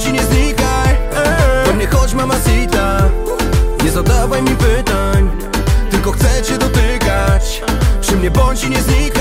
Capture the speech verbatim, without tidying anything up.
bądź i nie znikaj. Do mnie chodź mamacita, nie zadawaj mi pytań, tylko chcę cię dotykać. Przy mnie bądź i nie znikaj.